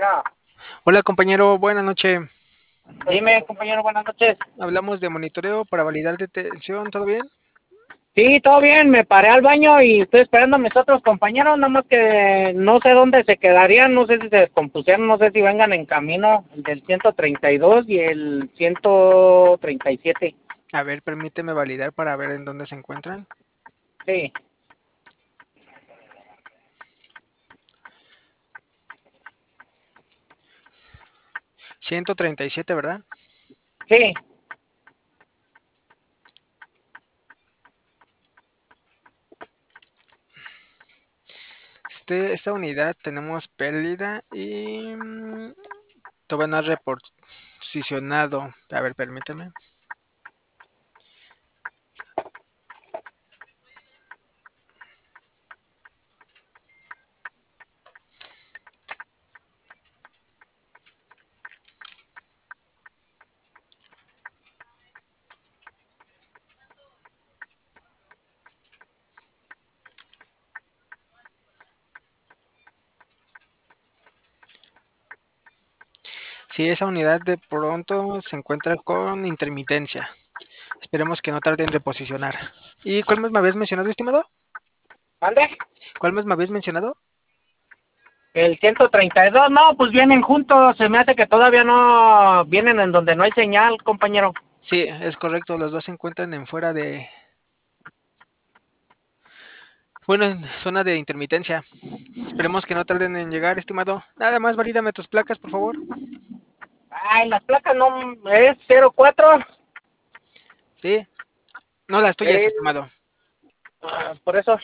Hola compañero, buenas noches. Dime, compañero, buenas noches. Hablamos de monitoreo para validar detención, ¿todo bien? Sí, todo bien, me paré al baño y estoy esperando a mis otros compañeros, nada más que no sé dónde se quedarían, no sé si se descompusieron, no sé si vengan en camino, el del 132 y el 137. A ver, permíteme validar para ver en dónde se encuentran. Sí, 137, ¿verdad? sí. Esta unidad tenemos pérdida y todavía no ha reposicionado. A ver, permíteme. Sí, esa unidad de pronto se encuentra con intermitencia. Esperemos que no tarde en reposicionar. ¿Y cuál más me habías mencionado, estimado? ¿Vale? ¿Cuál más me habías mencionado? El 132, no, pues vienen juntos, se me hace que todavía no vienen en donde no hay señal, compañero. Sí, es correcto, los dos se encuentran en fuera de, bueno, en zona de intermitencia. Esperemos que no tarden en llegar, estimado. Nada más, valídame tus placas, por favor. Ay, las placas no, es 04. Sí, no las tuyas, estimado. Por eso,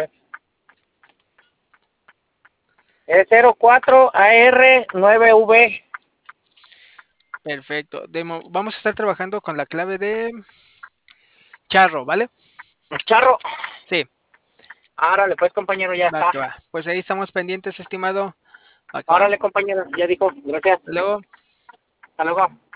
es 04 AR9V. Perfecto. Vamos a estar trabajando con la clave de charro, ¿vale? Charro. Sí, Árale, pues, compañero, ya va está. que va. Pues ahí estamos pendientes, estimado. Va que va. Árale, compañero, ya dijo. Gracias. Hasta luego. Hasta luego.